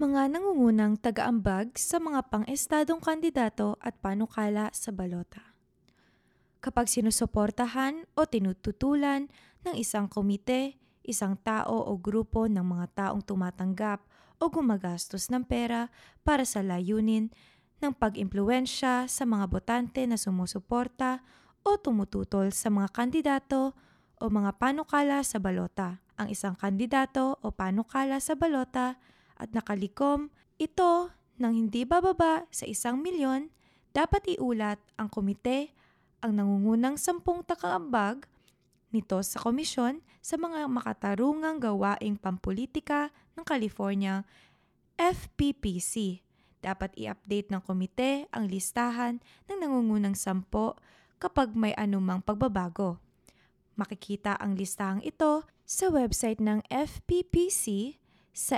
Mga nangungunang taga-ambag sa mga pang-estadong kandidato at panukala sa balota. Kapag sinusuportahan o tinututulan ng isang komite, isang tao o grupo ng mga taong tumatanggap o gumagastos ng pera para sa layunin ng pag-impluwensya sa mga botante na sumusuporta o tumututol sa mga kandidato o mga panukala sa balota. Ang isang kandidato o panukala sa balota at nakalikom ito ng hindi bababa sa 1,000,000, dapat iulat ang komite ang nangungunang 10 taga-ambag nito sa komisyon sa mga makatarungang gawaing pampulitika ng California, FPPC. Dapat i-update ng komite ang listahan ng nangungunang 10 kapag may anumang pagbabago. Makikita ang listahang ito sa website ng FPPC sa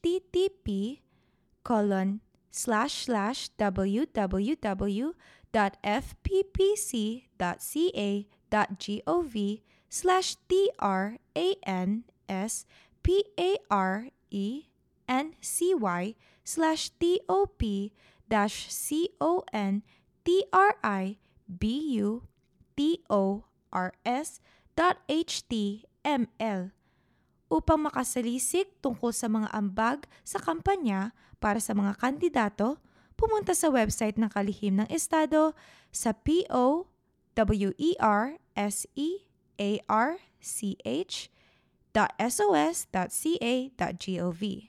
http://www.fppc.ca.gov/trans/PARENCY-TOP-CONTROLS.html upang makasalisik tungkol sa mga ambag sa kampanya para sa mga kandidato. Pumunta sa website ng Kalihim ng Estado sa powerch.sos.ca.gov.